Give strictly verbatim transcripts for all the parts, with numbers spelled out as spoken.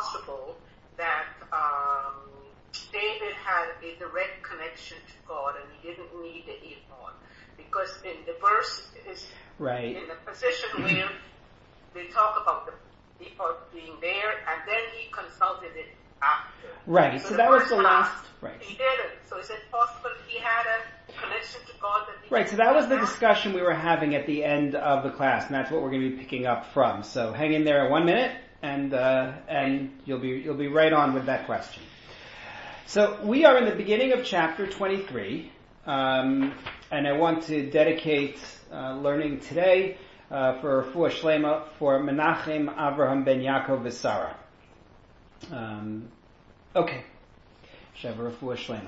possible that um, David had a direct connection to God and he didn't need the ephod? Because in the verse is right. in the position where they talk about the ephod being there, and then he consulted it after. Right, so, so that was the last... Right. He didn't. So is it possible he had a connection to God that he Right, so that was the discussion we were having at the end of the class, and that's what we're going to be picking up from. So hang in there one minute, and uh, and you'll be you'll be right on with that question. So we are in the beginning of chapter twenty-three, um, and I want to dedicate uh, learning today uh, for Refuah Shlema for Menachem Avraham ben Yaakov V'Sara. Um, okay. Sheva Refuah Shlema.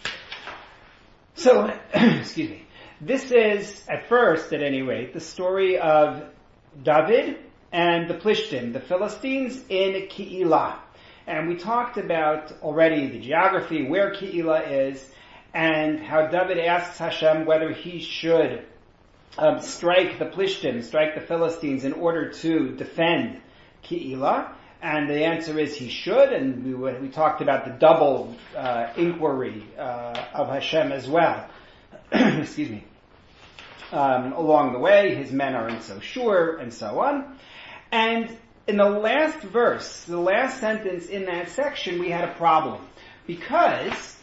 So, excuse me. This is, at first, at any rate, the story of David and the Plishtim, the Philistines in Keilah. And we talked about already the geography, where Keilah is, and how David asks Hashem whether he should um, strike the Plishtim, strike the Philistines in order to defend Keilah. And the answer is he should, and we, we talked about the double uh, inquiry uh, of Hashem as well. Excuse me. Um, along the way, his men aren't so sure, and so on. And in the last verse, the last sentence in that section, we had a problem. Because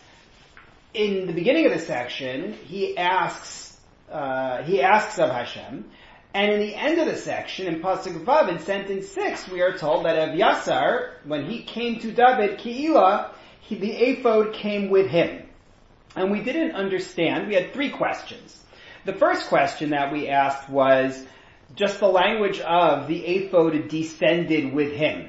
in the beginning of the section, he asks, uh, he asks of Hashem, and in the end of the section, in Pasuk Vav, in sentence six, we are told that Evyasar, when he came to David, Keilah, he, the ephod came with him. And we didn't understand. We had three questions. The first question that we asked was just the language of the ephod descended with him,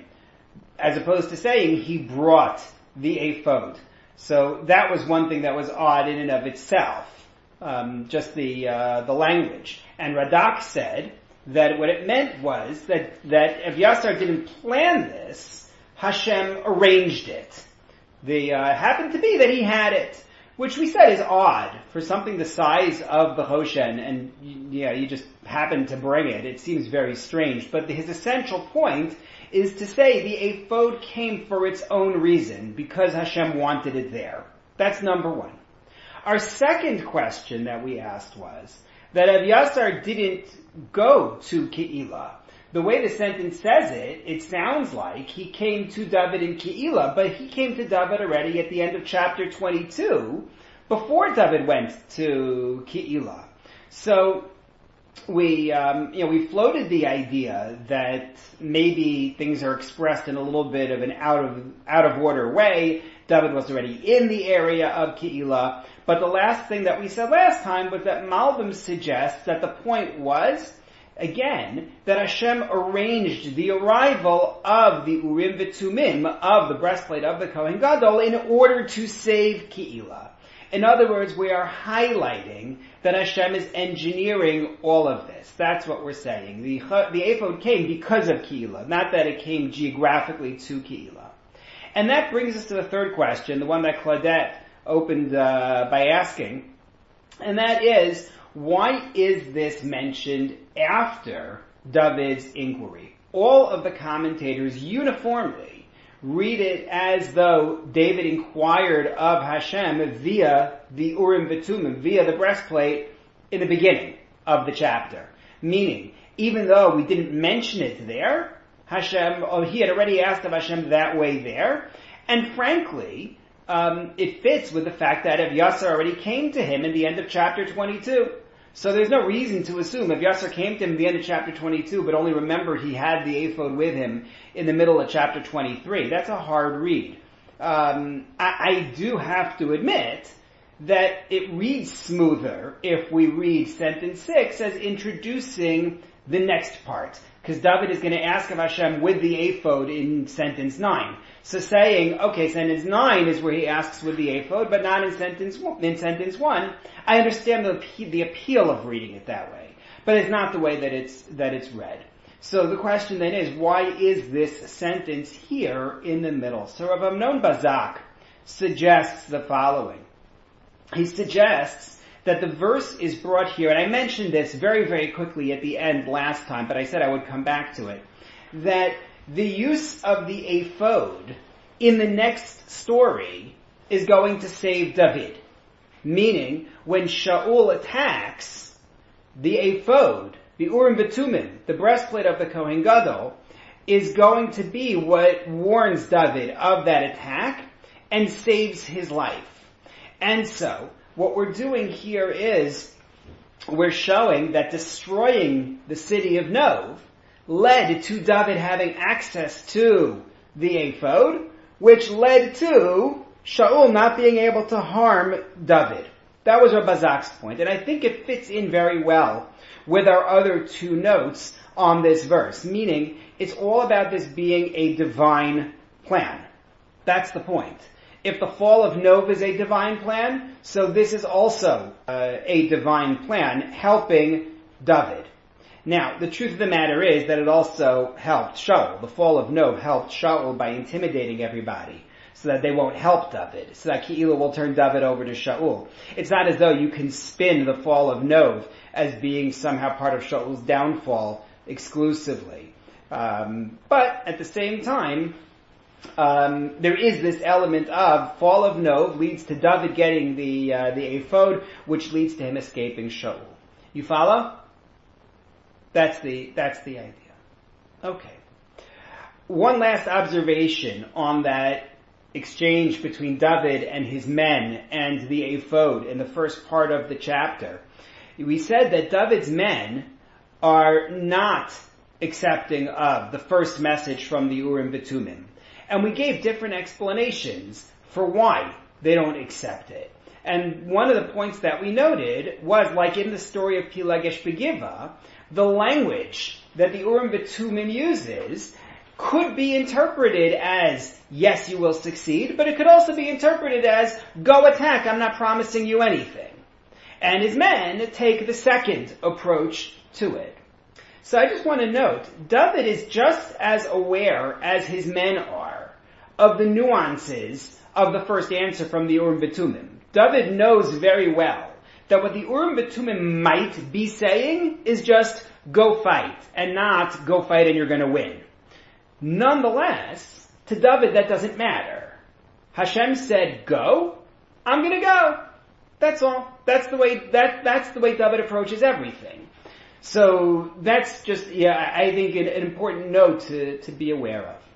as opposed to saying he brought the ephod. So that was one thing that was odd in and of itself. Um, just the uh, the language. And Radak said that what it meant was that, that Evyasar didn't plan this, Hashem arranged it. The uh, happened to be that he had it, which we said is odd for something the size of the Hoshen, and yeah, you just happened to bring it. It seems very strange, but his essential point is to say the ephod came for its own reason, because Hashem wanted it there. That's number one. Our second question that we asked was that Evyasar didn't go to Keilah. The way the sentence says it, it sounds like he came to David in Keilah, but he came to David already at the end of chapter twenty-two, before David went to Keilah. So we, um, you know, we floated the idea that maybe things are expressed in a little bit of an out of out of order way. David was already in the area of Keilah. But the last thing that we said last time was that Malbim suggests that the point was, again, that Hashem arranged the arrival of the Urim V'Tumim, of the breastplate of the Kohen Gadol, in order to save Keilah. In other words, we are highlighting that Hashem is engineering all of this. That's what we're saying. The, the ephod came because of Keilah, not that it came geographically to Keilah. And that brings us to the third question, the one that Claudette opened uh, by asking, and that is, why is this mentioned after David's inquiry? All of the commentators uniformly read it as though David inquired of Hashem via the Urim V'Tumim, via the breastplate in the beginning of the chapter. Meaning, even though we didn't mention it there, Hashem, oh, he had already asked of Hashem that way there, and frankly, Um, it fits with the fact that Evyasar already came to him in the end of chapter twenty-two. So there's no reason to assume Evyasar came to him in the end of chapter twenty-two, but only remembered he had the ephod with him in the middle of chapter twenty-three. That's a hard read. Um, I, I do have to admit that it reads smoother if we read sentence six as introducing the next part. Because David is going to ask of Hashem with the ephod in sentence nine. So saying, okay, sentence nine is where he asks with the ephod, but not in sentence one, in sentence one. I understand the, the appeal of reading it that way, but it's not the way that it's that it's read. So the question then is, why is this sentence here in the middle? So Rav Amnon Bazak suggests the following. He suggests that the verse is brought here, and I mentioned this very, very quickly at the end last time, but I said I would come back to it, that the use of the ephod in the next story is going to save David. Meaning, when Shaul attacks, the ephod, the Urim V'Tumim, the breastplate of the Kohen Gadol, is going to be what warns David of that attack and saves his life. And so, what we're doing here is, we're showing that destroying the city of Nov led to David having access to the ephod, which led to Shaul not being able to harm David. That was Rabbi Zak's point, and I think it fits in very well with our other two notes on this verse, meaning it's all about this being a divine plan. That's the point. If the fall of Nov is a divine plan, so this is also uh, a divine plan helping David. Now, the truth of the matter is that it also helped Shaul. The fall of Nov helped Shaul by intimidating everybody so that they won't help David, so that Ke'ilah will turn David over to Shaul. It's not as though you can spin the fall of Nov as being somehow part of Shaul's downfall exclusively. Um, but at the same time, um, there is this element of fall of Nov leads to David getting the uh, the ephod, which leads to him escaping Shaul. You follow? That's the that's the idea. Okay. One last observation on that exchange between David and his men and the ephod in the first part of the chapter. We said that David's men are not accepting of the first message from the Urim V'Tumim. And we gave different explanations for why they don't accept it. And one of the points that we noted was, like in the story of Pilegesh Begiva, the language that the Urim V'Tumim uses could be interpreted as, yes, you will succeed, but it could also be interpreted as, go attack, I'm not promising you anything. And his men take the second approach to it. So I just want to note, David is just as aware as his men are of the nuances of the first answer from the Urim V'Tumim. David knows very well that what the Urim V'Tumim might be saying is just, go fight, and not, go fight and you're going to win. Nonetheless, to David that doesn't matter. Hashem said, go, I'm going to go. That's all. That's the way, that, that's the way David approaches everything. So that's just, yeah, I think an, an important note to, to be aware of.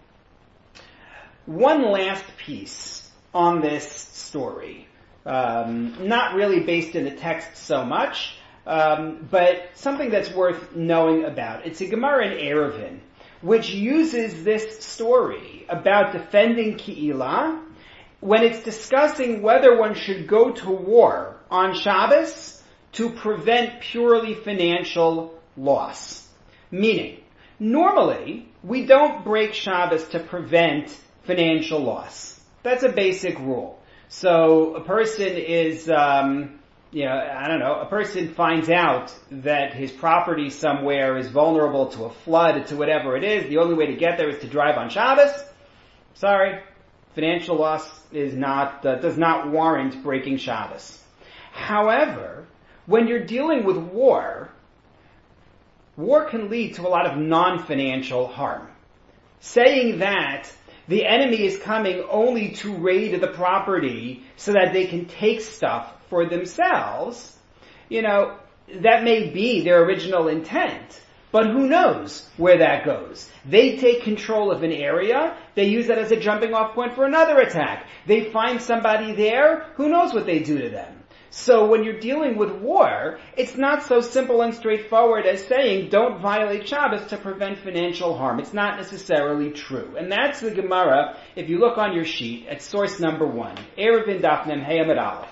One last piece on this story, um, not really based in the text so much, um, but something that's worth knowing about. It's a Gemara in Eruvin, which uses this story about defending Ke'ilah when it's discussing whether one should go to war on Shabbos to prevent purely financial loss. Meaning, normally, we don't break Shabbos to prevent financial loss. That's a basic rule. So, a person is, um, you know, I don't know, a person finds out that his property somewhere is vulnerable to a flood, to whatever it is. The only way to get there is to drive on Shabbos. Sorry, financial loss is not, uh, does not warrant breaking Shabbos. However, when you're dealing with war, war can lead to a lot of non-financial harm. Saying that the enemy is coming only to raid the property so that they can take stuff for themselves, you know, that may be their original intent. But who knows where that goes? They take control of an area, they use that as a jumping off point for another attack. They find somebody there, who knows what they do to them? So when you're dealing with war, it's not so simple and straightforward as saying, don't violate Shabbos to prevent financial harm. It's not necessarily true. And that's the Gemara, if you look on your sheet, at source number one, Eruvin Daf Mem Hey Amud Aleph.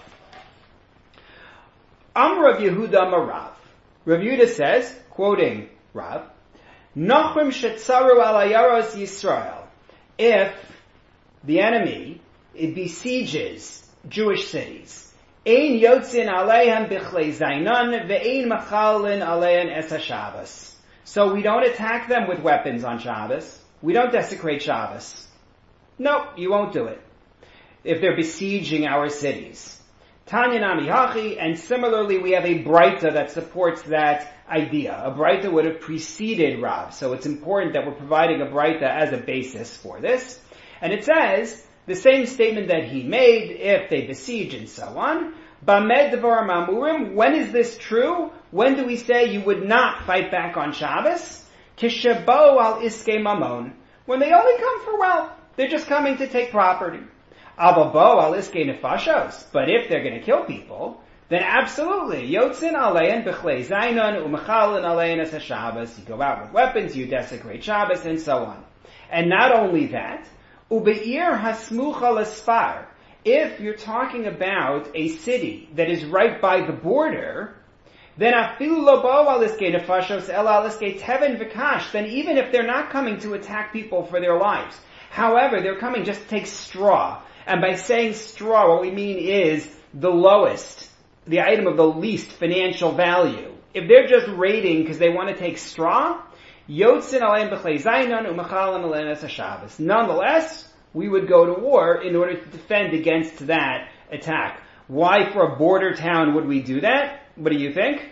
Am Rav Yehuda Marav. Rav Yehuda says, quoting Rav, Nachrim shetzaru al ayaros Yisrael. If the enemy, it besieges Jewish cities, Ein yotzin aleihem bichlei zainan ve'ein machalin aleihen es haShabbos. So we don't attack them with weapons on Shabbos. We don't desecrate Shabbos. Nope, you won't do it. If they're besieging our cities. Tanya Nami Hachi, and similarly we have a Braita that supports that idea. A Braita would have preceded Rav, so it's important that we're providing a Braita as a basis for this. And it says, the same statement that he made, if they besiege and so on, Bamed Devar Mamurim, when is this true? When do we say you would not fight back on Shabbos? Kishabo al Iske Mamon, when they only come for wealth. They're just coming to take property. Ababo al Iske Nefashos, but if they're going to kill people, then absolutely, Yotzin alein b'chlei zainon u'mechalin alein as Shabbos. You go out with weapons, you desecrate Shabbos, and so on. And not only that, ubeir hasmucha l'sfar. If you're talking about a city that is right by the border, then afilu lo bo al iskei nefashos el al iskei teven v'kash. Then even if they're not coming to attack people for their lives, however, they're coming just to take straw. And by saying straw, what we mean is the lowest, the item of the least financial value. If they're just raiding because they want to take straw, yotzin alein b'chlei zainon u'mechalin alein es Shabbos. Nonetheless, we would go to war in order to defend against that attack. Why for a border town would we do that? What do you think?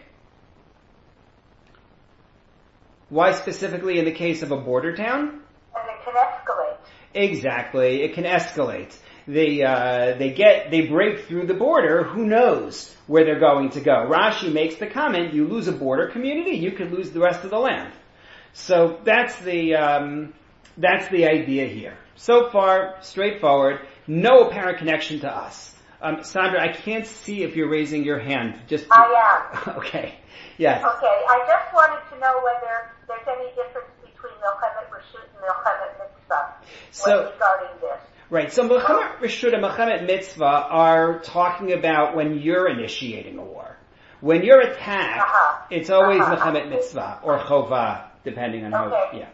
Why specifically in the case of a border town? And it can escalate. Exactly, it can escalate. They uh, they get they break through the border. Who knows where they're going to go? Rashi makes the comment: you lose a border community, you could lose the rest of the land. So that's the um, that's the idea here. So far, straightforward. No apparent connection to us. Um, Sandra, I can't see if you're raising your hand. Just to... I am. Okay. Yes. Okay. I just wanted to know whether there's any difference between Milchemet Reshut and Milchemet Mitzvah so, regarding this. Right. So Milchemet Reshut and Milchemet Mitzvah are talking about when you're initiating a war. When you're attacked, uh-huh. it's always uh-huh. Milchemet Mitzvah or Chovah, depending on okay. how. Yeah.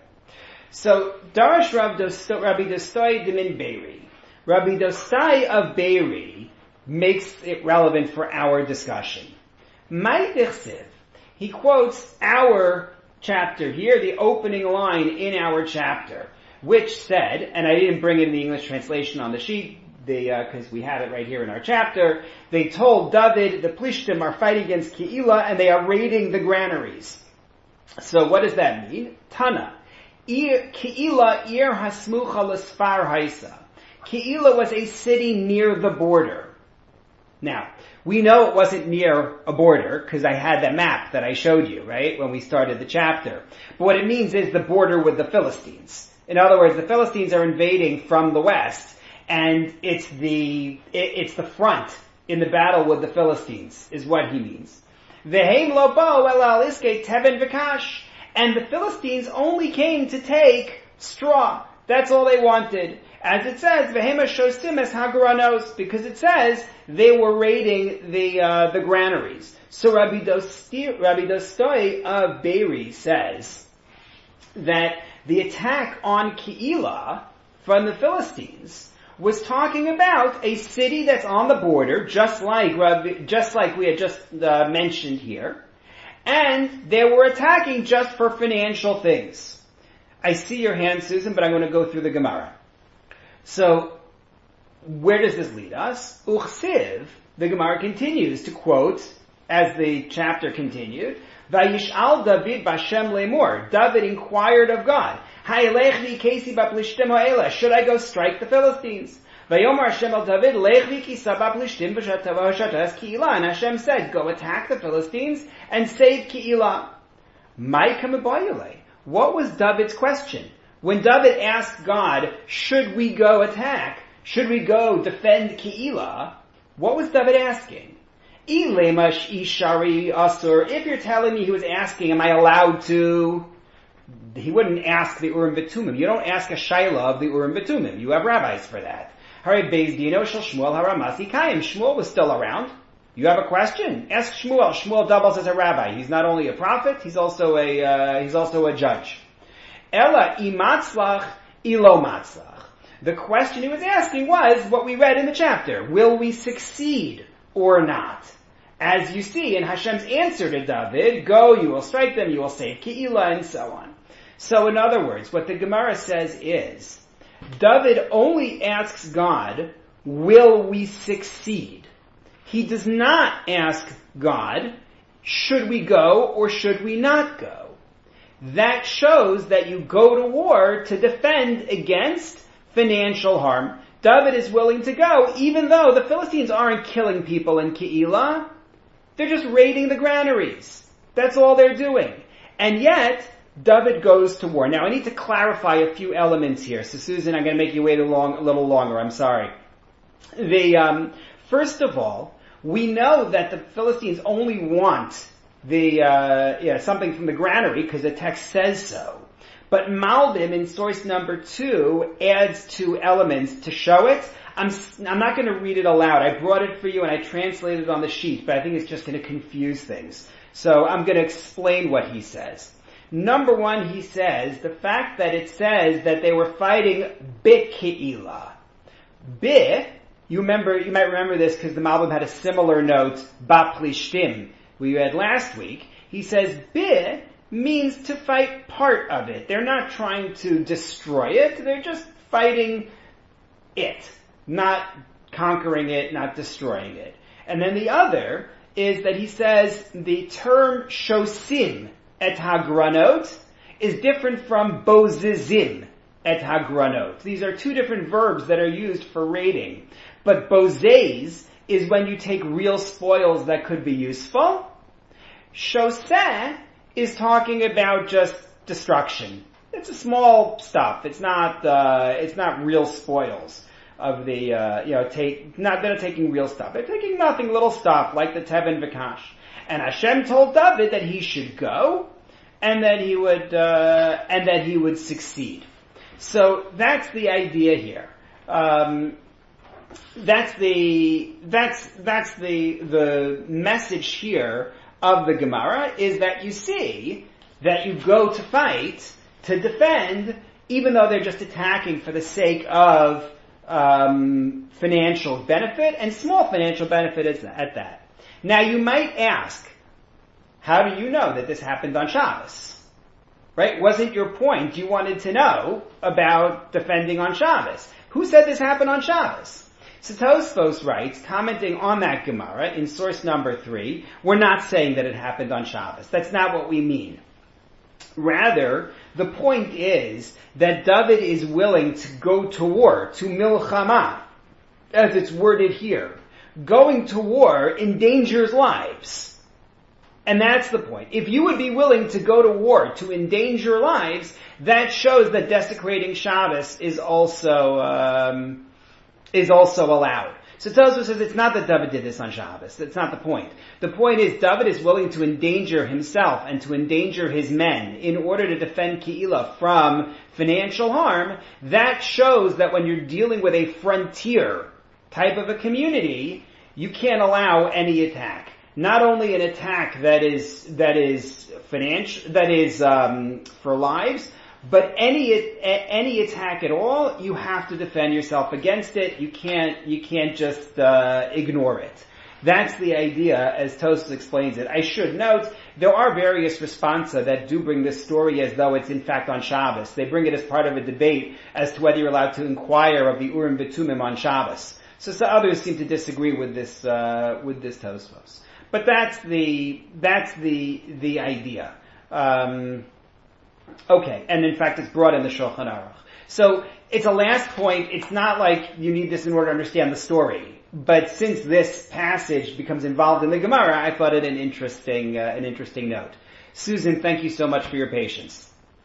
So Darash Rav Dosto, Rabbi Dostoi Dimin Beiri. Rabbi Dostai of Beiri makes it relevant for our discussion. Ma'idechsiv, he quotes our chapter here, the opening line in our chapter, which said, and I didn't bring in the English translation on the sheet, because uh, we have it right here in our chapter, they told David, the Plishtim are fighting against Keilah, and they are raiding the granaries. So what does that mean? Tana. Keilah ir hasmucha l'sfar haisa. Keilah was a city near the border. Now, we know it wasn't near a border because I had the map that I showed you, right, when we started the chapter. But what it means is the border with the Philistines. In other words, the Philistines are invading from the west, and it's the it, it's the front in the battle with the Philistines, is what he means. Ve'heim lo bo el al iskei teven v'kash. And the Philistines only came to take straw. That's all they wanted. As it says, Vehema shosim es hagaranos, because it says they were raiding the uh, the granaries. So Rabbi Dosti, Rabbi Dostoi of Beiri says that the attack on Keilah from the Philistines was talking about a city that's on the border, just like Rabbi, just like we had just uh, mentioned here, and they were attacking just for financial things. I see your hand, Susan, but I'm going to go through the Gemara. So, where does this lead us? Uchsiv, the Gemara continues to quote, as the chapter continued, Vayish'al David b'Hashem lemor. David inquired of God, Ha'elech kesi b'plishtim ha'ela. Should I go strike the Philistines? Vayomer Hashem el David, Lech v'kisa b'plishtim v'shatas Keilah. And Hashem said, go attack the Philistines and save Keilah. Ma'ika mebayile. What was David's question? When David asked God, should we go attack? Should we go defend Keilah? What was David asking? Ilemash ishari asur. If you're telling me he was asking, am I allowed to? He wouldn't ask the Urim V'Tumim. You don't ask a Shaila of the Urim V'Tumim. You have rabbis for that. Hare Beis Dino Shel Shmuel Haramasi Kayim. Shmuel was still around. You have a question? Ask Shmuel. Shmuel doubles as a rabbi. He's not only a prophet, he's also a uh, he's also a judge. Ella imatzlach ilo matzlach. The question he was asking was what we read in the chapter. Will we succeed or not? As you see in Hashem's answer to David, go, you will strike them, you will save Keilah, and so on. So in other words, what the Gemara says is, David only asks God, will we succeed? he does not ask God, should we go or should we not go? That shows that you go to war to defend against financial harm. David is willing to go, even though the Philistines aren't killing people in Keilah. They're just raiding the granaries. That's all they're doing. And yet, David goes to war. Now, I need to clarify a few elements here. So, Susan, I'm going to make you wait a, long, a little longer. I'm sorry. The um, first of all, we know that the Philistines only want the uh, yeah, something from the granary because the text says so. But Malbim in source number two adds two elements to show it. I'm I'm not going to read it aloud. I brought it for you and I translated it on the sheet, but I think it's just going to confuse things. So I'm going to explain what he says. Number one, he says, the fact that it says that they were fighting B'Keilah. Bi, you remember, you might remember this because the Malbim had a similar note, Ba'Plishtim, we read last week. He says, Bi means to fight part of it. They're not trying to destroy it, they're just fighting it. Not conquering it, not destroying it. And then the other is that he says the term shosim et hagranot is different from bozizim et hagranot. These are two different verbs that are used for raiding. But bozez is when you take real spoils that could be useful. Shoseh is talking about just destruction. It's a small stuff. It's not, uh, it's not real spoils of the, uh, you know, take, not, they're not taking real stuff. They're taking nothing, little stuff, like the Tevin Vikash. And Hashem told David that he should go, and that he would, uh, and that he would succeed. So that's the idea here. Um, that's the, that's, that's the, the message here of the Gemara, is that you see that you go to fight, to defend, even though they're just attacking for the sake of um, financial benefit, and small financial benefit is at that. Now you might ask, how do you know that this happened on Shabbos? Right? Wasn't your point you wanted to know about defending on Shabbos? Who said this happened on Shabbos? So Tosfos writes, commenting on that Gemara in source number three, we're not saying that it happened on Shabbos. That's not what we mean. Rather, the point is that David is willing to go to war, to milchama, as it's worded here. Going to war endangers lives. And that's the point. If you would be willing to go to war to endanger lives, that shows that desecrating Shabbos is also, um, is also allowed. So Tosfos says it's not that David did this on Shabbos. That's not the point. The point is David is willing to endanger himself and to endanger his men in order to defend Keilah from financial harm. That shows that when you're dealing with a frontier type of a community, you can't allow any attack. Not only an attack that is that is financial, that is um, for lives, but any any attack at all, you have to defend yourself against it. You can't you can't just uh, ignore it. That's the idea, as Tosfos explains it. I should note there are various responsa that do bring this story as though it's in fact on Shabbos. They bring it as part of a debate as to whether you're allowed to inquire of the Urim V'Tumim on Shabbos. So, so others seem to disagree with this uh, with this Tosfos. But that's the that's the the idea. Um, okay, and in fact, it's brought in the Shulchan Aruch. So it's a last point. It's not like you need this in order to understand the story. But since this passage becomes involved in the Gemara, I thought it an interesting uh, an interesting note. Susan, thank you so much for your patience.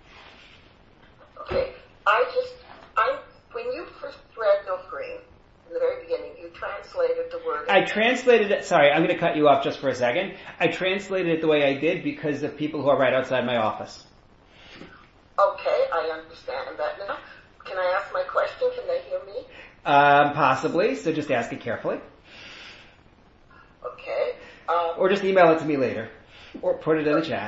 Okay, I just I when you first read Nofrim, in the very beginning, you translated the word. I translated it, sorry, I'm going to cut you off just for a second. I translated it the way I did because of people who are right outside my office. Okay, I understand that now. Can I ask my question? Can they hear me? Um, possibly, so just ask it carefully. Okay. Um, or just email it to me later. Or put it in the chat.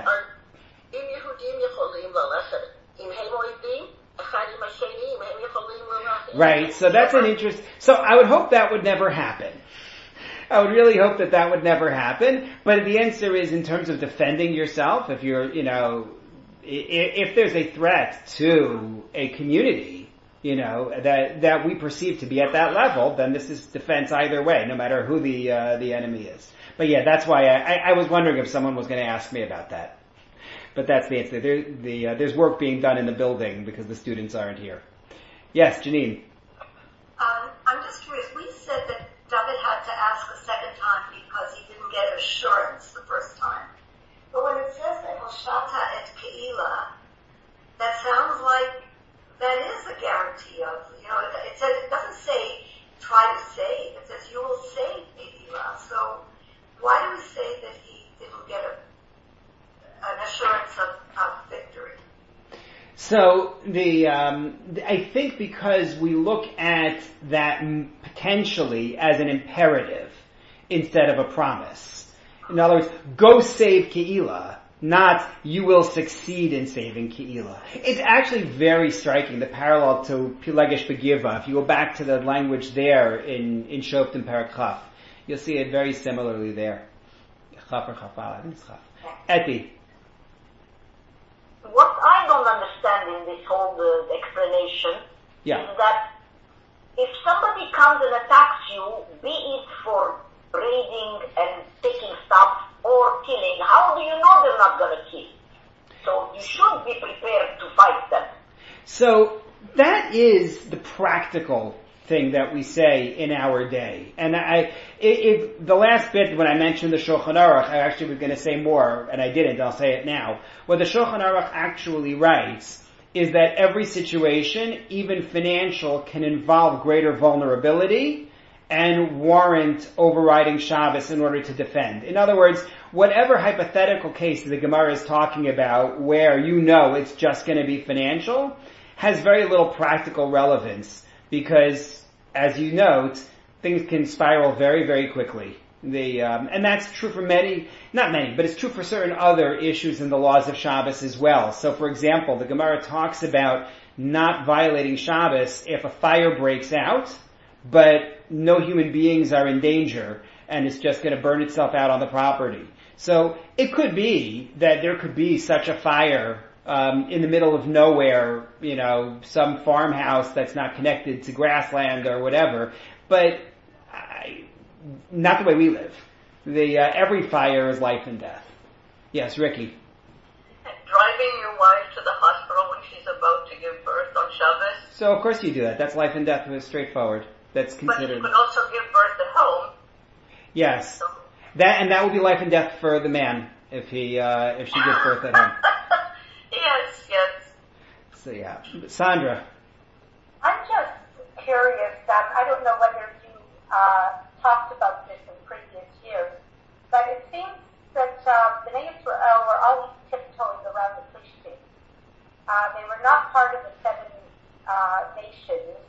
Right, so that's an interest. So I would hope that would never happen. I would really hope that that would never happen. But the answer is, in terms of defending yourself, if you're, you know, if, if there's a threat to a community, you know, that, that we perceive to be at that level, then this is defense either way, no matter who the, uh, the enemy is. But yeah, that's why I, I, I was wondering if someone was going to ask me about that. But that's the answer. There, the, uh, there's work being done in the building because the students aren't here. Yes, Janine. Um, I'm just curious. We said that David had to ask a second time because he didn't get assurance the first time. But when it says that Hoshata et Ke'ilah, that sounds like that is a guarantee of, you know, it, it says, it doesn't say try to save. It says you will save Ke'ilah. So why do we say that he didn't get a, an assurance of, of victory? So the um, I think because we look at that potentially as an imperative instead of a promise. In other words, go save Ke'ilah, not you will succeed in saving Ke'ilah. It's actually very striking, the parallel to Pilegesh Begiva. If you go back to the language there in, in Shoftim Perek Chaf, you'll see it very similarly there. Chaf or Chafal, I think it's Chaf. Eti. What I don't understand in this whole uh, explanation yeah. is that if somebody comes and attacks you, be it for raiding and taking stuff or killing, how do you know they're not going to kill? So you should be prepared to fight them. So that is the practical thing that we say in our day. And I, if the last bit when I mentioned the Shulchan Aruch, I actually was going to say more, and I didn't, I'll say it now. What the Shulchan Aruch actually writes is that every situation, even financial, can involve greater vulnerability and warrant overriding Shabbos in order to defend. In other words, whatever hypothetical case the Gemara is talking about where you know it's just going to be financial, has very little practical relevance because, as you note, things can spiral very, very quickly. The um, and that's true for many, not many, but it's true for certain other issues in the laws of Shabbos as well. So, for example, the Gemara talks about not violating Shabbos if a fire breaks out, but no human beings are in danger, and it's just going to burn itself out on the property. So it could be that there could be such a fire um, in the middle of nowhere, you know, some farmhouse that's not connected to grassland or whatever, but I, not the way we live. The uh, every fire is life and death. Yes, Ricky. Driving your wife to the hospital when she's about to give birth on Shabbos. So of course you do that. That's life and death. It's straightforward. That's considered. But you could also give birth at home. Yes. So. That and that would be life and death for the man if he uh, if she gives birth at home. Yes, yes. So yeah, Sandra. I'm just curious. That I don't know whether you uh, talked about this in previous years, but it seems that uh, the Bnei Israel were always tiptoeing around the Plishtim. Uh, they were not part of the seven uh, nations.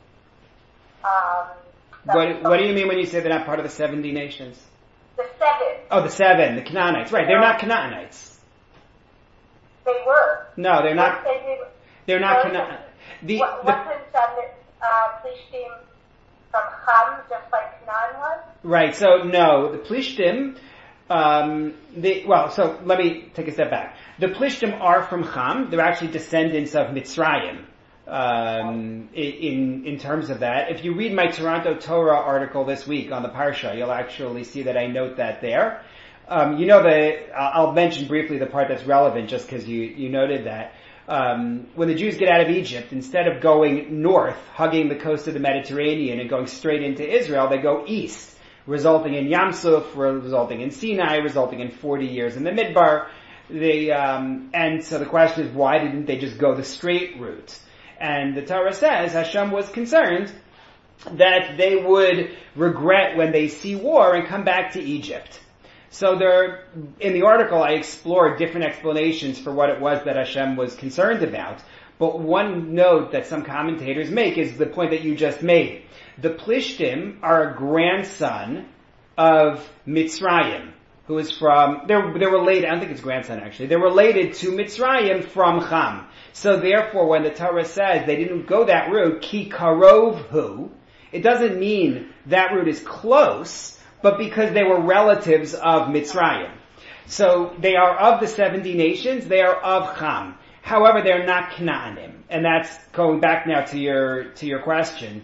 Um, what What do you mean when you say they're not part of the seventy nations? The seven. Oh, the seven, the Canaanites. Right, they're not Canaanites. They were. No, they're not. They, they, they're not Canaanites. The, what, the, wasn't um, uh, Plishtim from Ham just like Canaan was? Right. So no, the Plishtim. Um, the well, so let me take a step back. The Plishtim are from Ham. They're actually descendants of Mitzrayim. Um, in in terms of that, if you read my Toronto Torah article this week on the Parsha, you'll actually see that I note that there. Um, you know the I'll mention briefly the part that's relevant, just because you you noted that. Um, when the Jews get out of Egypt, instead of going north, hugging the coast of the Mediterranean and going straight into Israel, they go east, resulting in Yam Suf, resulting in Sinai, resulting in forty years in the Midbar. They um, and so the question is, why didn't they just go the straight route? And the Torah says Hashem was concerned that they would regret when they see war and come back to Egypt. So there, in the article, I explored different explanations for what it was that Hashem was concerned about. But one note that some commentators make is the point that you just made. The Plishtim are a grandson of Mitzrayim, who is from, they're, they're related, I don't think it's grandson actually, they're related to Mitzrayim from Ham. So therefore, when the Torah says they didn't go that route, ki karov hu, it doesn't mean that route is close, but because they were relatives of Mitzrayim. So they are of the seventy nations, they are of Ham. However, they're not Canaanim. And that's going back now to your, to your question.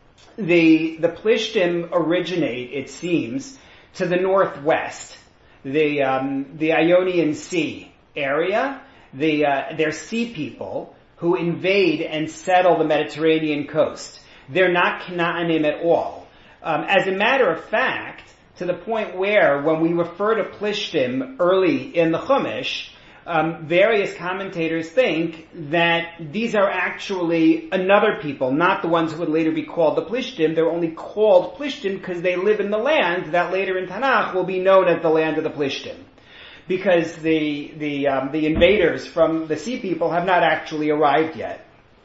The, the Plishtim originate, it seems, to the northwest. The, um, the Ionian Sea area. The, uh, they're sea people who invade and settle the Mediterranean coast. They're not Canaanim at all. Um, as a matter of fact, to the point where when we refer to Plishtim early in the Chumash, um, various commentators think that these are actually another people, not the ones who would later be called the Plishtim. They're only called Plishtim because they live in the land that later in Tanakh will be known as the land of the Plishtim. Because the the um, the invaders from the sea people have not actually arrived yet.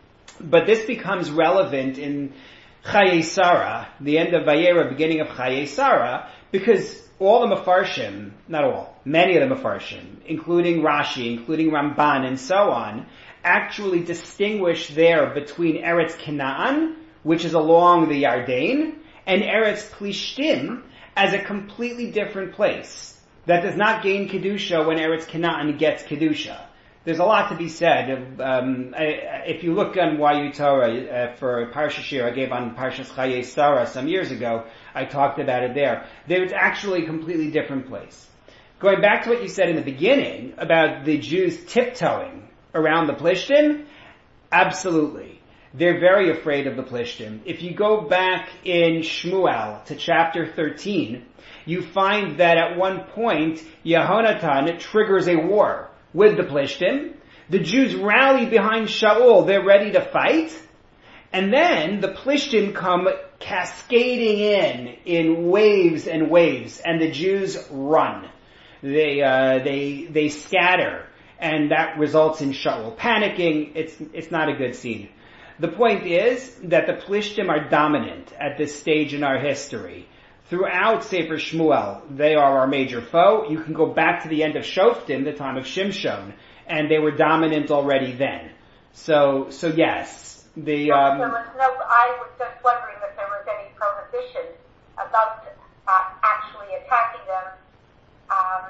But this becomes relevant in Chayei Sarah, the end of Vayera, beginning of Chayei Sarah, because all the Mefarshim, not all, many of the Mefarshim, including Rashi, including Ramban, and so on, actually distinguish there between Eretz Canaan, which is along the Yarden, and Eretz Plishtim as a completely different place that does not gain Kedusha when Eretz Canaan gets Kedusha. There's a lot to be said. Um, I, if you look on Y U Torah uh, for Parsha Shir, I gave on Parshas Chayei Sarah some years ago, I talked about it there. There's actually a completely different place. Going back to what you said in the beginning about the Jews tiptoeing around the Plishtim, absolutely. They're very afraid of the Plishtim. If you go back in Shmuel to chapter thirteen, you find that at one point, Yehonatan triggers a war with the Plishtim. The Jews rally behind Shaul. They're ready to fight. And then the Plishtim come cascading in, in waves and waves. And the Jews run. They, uh, they, they scatter. And that results in Shaul panicking. It's, it's not a good scene. The point is that the Plishtim are dominant at this stage in our history. Throughout Sefer Shmuel, they are our major foe. You can go back to the end of Shoftim, the time of Shimshon, and they were dominant already then. So, so yes, the. Um, there was no. I was just wondering if there was any prohibition about uh, actually attacking them. Um,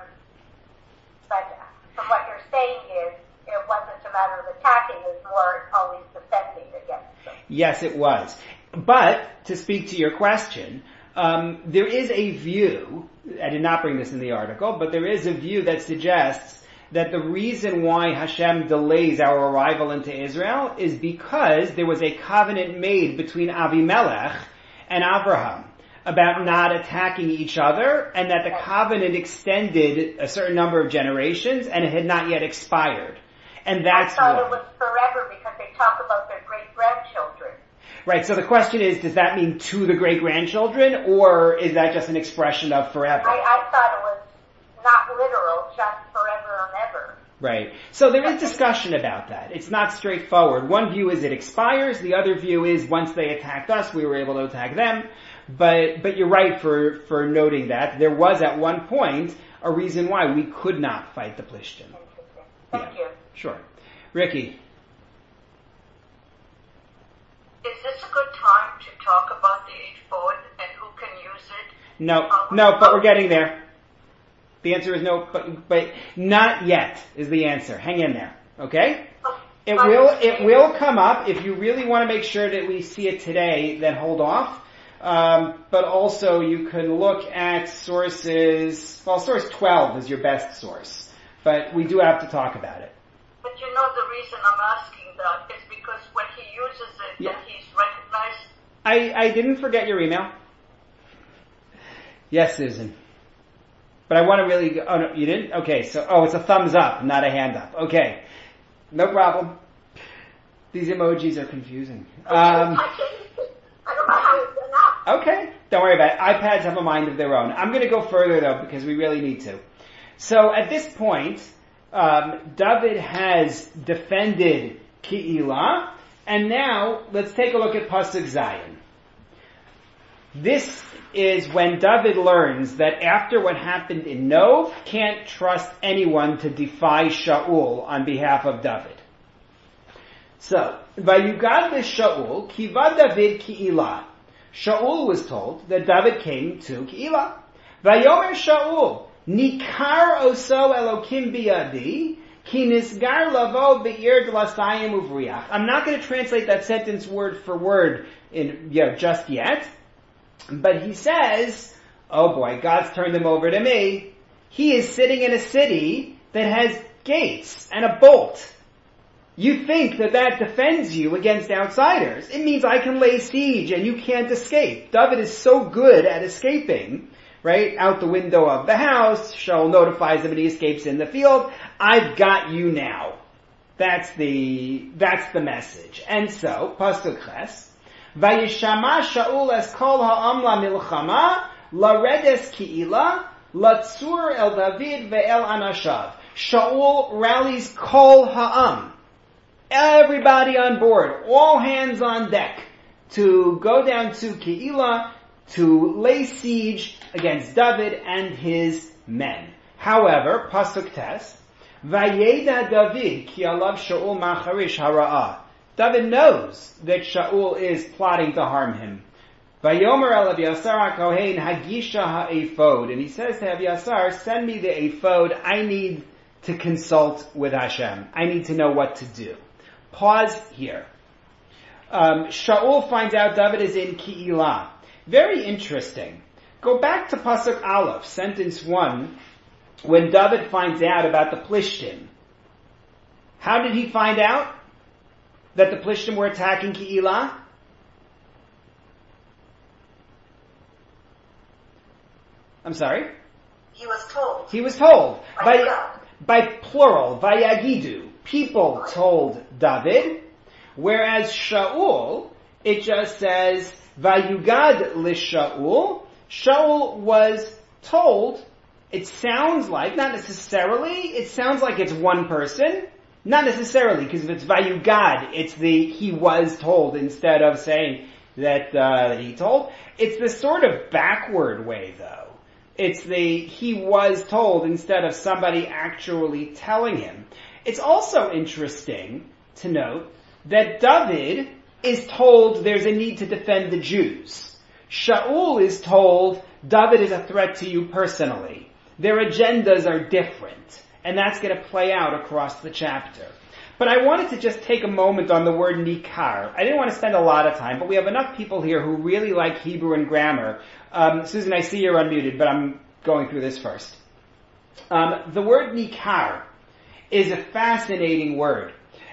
but from what you're saying is, it wasn't a matter of attacking; it was more always defending against them. Yes, it was. But to speak to your question. Um, there is a view, I did not bring this in the article, but there is a view that suggests that the reason why Hashem delays our arrival into Israel is because there was a covenant made between Avimelech and Abraham about not attacking each other, and that the covenant extended a certain number of generations, and it had not yet expired. And that's I thought why. It was forever because they talk about their great-grandchildren. Right, so the question is, does that mean to the great-grandchildren, or is that just an expression of forever? I, I thought it was not literal, just forever and ever. Right. So there is discussion about that. It's not straightforward. One view is it expires, the other view is once they attacked us, we were able to attack them. But, but you're right for, for noting that. There was at one point a reason why we could not fight the Plishtim. Thank yeah. you. Sure. Ricky. Is this a good time to talk about the ephod and who can use it? No, Um, no, but we're getting there. The answer is no, but, but not yet is the answer. Hang in there, okay? It will, it will come up. If you really want to make sure that we see it today, then hold off. Um, but also you can look at sources, well, source twelve is your best source. But we do have to talk about it. But you know the reason I'm asking that is because when he uses it, Yeah. and he's recognized. I, I didn't forget your email. Yes, Susan. But I want to really go, oh no, you didn't? Okay, so, oh, it's a thumbs up, not a hand up. Okay. No problem. These emojis are confusing. Um, I don't know how it's done that. okay, don't worry about it. iPads have a mind of their own. I'm going to go further though, because we really need to. So at this point, um, David has defended Keilah, and now let's take a look at Pasuk Zion. This is when David learns that after what happened in Nov, can't trust anyone to defy Shaul on behalf of David. So, Vayugad Shaul, Kiva David Keilah. Shaul was told that David came to Keilah. Vayomer Shaul, Nikar oso Elokim biyadi, Ki nisgar lavo be'ir d'lasayim uvriach. I'm not going to translate that sentence word for word in, you know, just yet. But he says, oh boy, God's turned him over to me. He is sitting in a city that has gates and a bolt. You think that that defends you against outsiders. It means I can lay siege and you can't escape. David is so good at escaping, right? Out the window of the house. Shaul notifies him and he escapes in the field. I've got you now. That's the, that's the message. And so, Pasuk Ches, Vayishama Shaul es kol ha'am la milchama, laredes ki'ila, latzur el David ve'el anashav. Shaul rallies kol ha'am. Everybody on board, all hands on deck, to go down to Keilah to lay siege against David and his men. However, Pasuk Tes, Vayeda David ki alav Shaul macharish hara'ah. David knows that Shaul is plotting to harm him. Vayomer el Abiasar HaKohen hagisha ha'ephod. And he says to Abiasar, send me the ephod. I need to consult with Hashem. I need to know what to do. Pause here. Um, Shaul finds out David is in Keilah. Very interesting. Go back to Pasuk Aleph, sentence one, when David finds out about the Plishtim. How did he find out that the Plishtim were attacking Keilah? I'm sorry? He was told. He was told. By, by, by plural, Vayagidu. People told David, whereas Shaul, it just says, Vayugad l'Shaul. Shaul was told, it sounds like, not necessarily, it sounds like it's one person, not necessarily, because if it's Vayugad, it's the, he was told, instead of saying that, uh, that he told. It's the sort of backward way, though. It's the, he was told, instead of somebody actually telling him. It's also interesting to note that David is told there's a need to defend the Jews. Shaul is told David is a threat to you personally. Their agendas are different, and that's going to play out across the chapter. But I wanted to just take a moment on the word nikar. I didn't want to spend a lot of time, but we have enough people here who really like Hebrew and grammar. Um, Susan, I see you're unmuted, but I'm going through this first. Um, the word nikar is a fascinating word.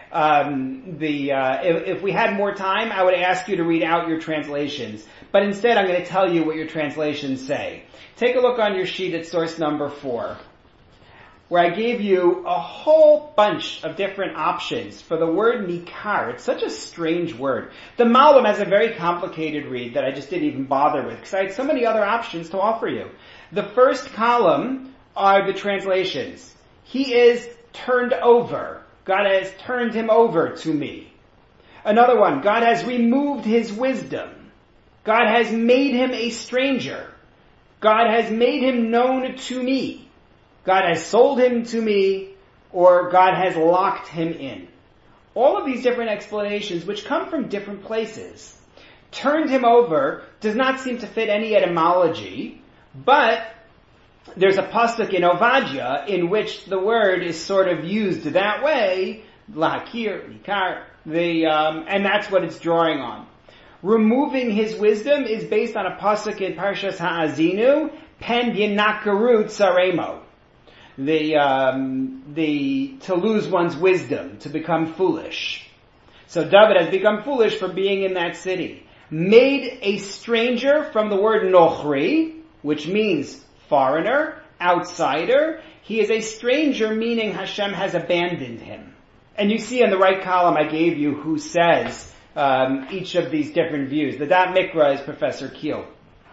Um, the uh, if, if we had more time, I would ask you to read out your translations. But instead, I'm going to tell you what your translations say. Take a look on your sheet at source number four, where I gave you a whole bunch of different options for the word nikar. It's such a strange word. The Malbim has a very complicated read that I just didn't even bother with because I had so many other options to offer you. The first column are the translations. He is turned over. God has turned him over to me. Another one, God has removed his wisdom. God has made him a stranger. God has made him known to me. God has sold him to me, or God has locked him in. All of these different explanations, which come from different places. Turned him over does not seem to fit any etymology, but there's a pasuk in Ovadia in which the word is sort of used that way, lahakir, nikar, the, um, and that's what it's drawing on. Removing his wisdom is based on a pasuk in Parshas Ha'azinu, pen yinakaru tsaremo. The, um, the, to lose one's wisdom, to become foolish. So David has become foolish for being in that city. Made a stranger from the word nochri, which means foreigner, outsider. He is a stranger, meaning Hashem has abandoned him. And you see in the right column I gave you who says um, each of these different views. The Da'at Mikra is Professor Keel.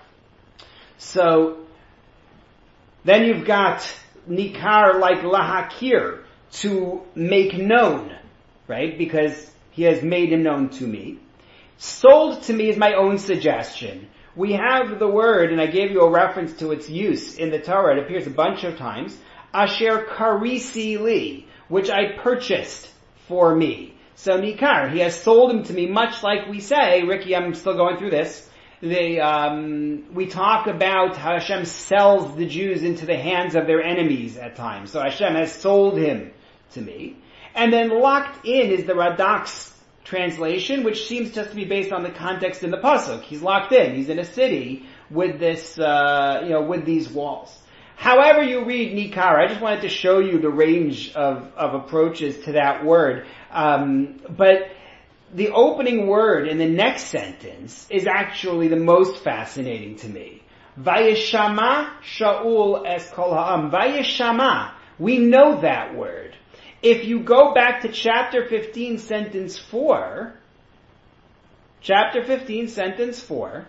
So then you've got nikar like lahakir, to make known, right? Because he has made him known to me. Sold to me is my own suggestion. We have the word, and I gave you a reference to its use in the Torah. It appears a bunch of times. Asher karisi li, which I purchased for me. So nikar, he has sold him to me, much like we say, Ricky, I'm still going through this. They, um, we talk about how Hashem sells the Jews into the hands of their enemies at times. So Hashem has sold him to me. And then locked in is the Radak's translation, which seems just to be based on the context in the pasuk. He's locked in. He's in a city with this, uh, you know, with these walls. However you read nikar, I just wanted to show you the range of, of approaches to that word. Um, but the opening word in the next sentence is actually the most fascinating to me. Vayeshama Shaul es kol ha'am. Vayeshama. We know that word. If you go back to chapter fifteen, sentence four, chapter fifteen, sentence four,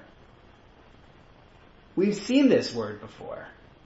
we've seen this word before.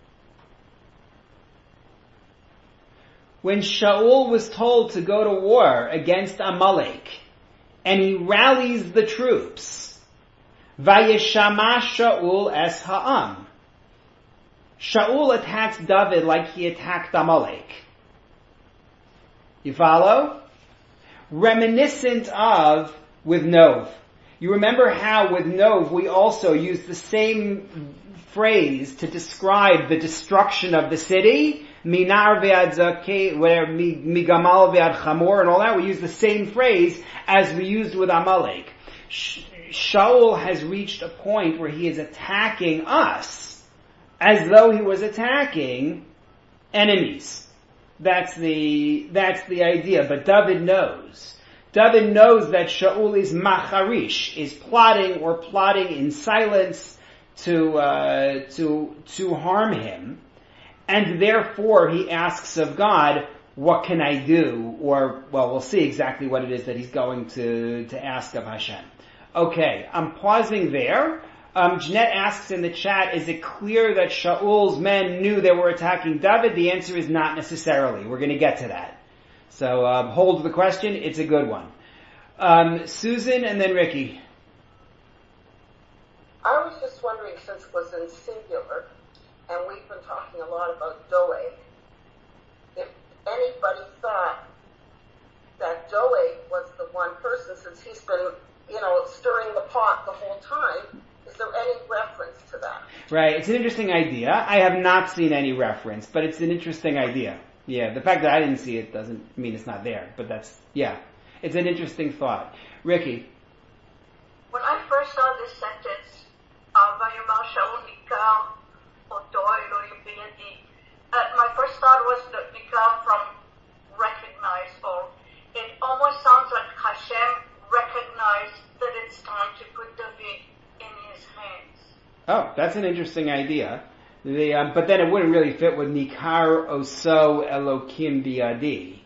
When Shaul was told to go to war against Amalek, and he rallies the troops, Vayeshama Shaul es ha'am. Shaul attacks David like he attacked Amalek. You follow? Reminiscent of with Nov. You remember how with Nov we also used the same phrase to describe the destruction of the city? Minar ve'ad zakeh, where migamal ve'ad chamor and all that. We use the same phrase as we used with Amalek. Shaul has reached a point where he is attacking us as though he was attacking enemies. That's the, that's the idea. But David knows. David knows that Shaul is macharish, is plotting or plotting in silence to, uh, to, to harm him. And therefore he asks of God, what can I do? Or, well, we'll see exactly what it is that he's going to, to ask of Hashem. Okay, I'm pausing there. Um, Jeanette asks in the chat, is it clear that Shaul's men knew they were attacking David? The answer is not necessarily. We're going to get to that. So um, hold the question. It's a good one. Um, Susan and then Ricky. I was just wondering, since it was in singular, and we've been talking a lot about Doeg, if anybody thought that Doeg was the one person, since he's been, you know, stirring the pot the whole time. Is there any reference to that? Right, it's an interesting idea. I have not seen any reference, but it's an interesting idea. Yeah, the fact that I didn't see it doesn't mean it's not there, but that's, yeah. It's an interesting thought. Ricky? When I first saw this sentence, uh, my first thought was that Nikah from recognize, or it almost sounds like Hashem recognized that it's time to put David in his hands. Oh, that's an interesting idea. The, um, but then it wouldn't really fit with Nikar Oso Elokim Biadi.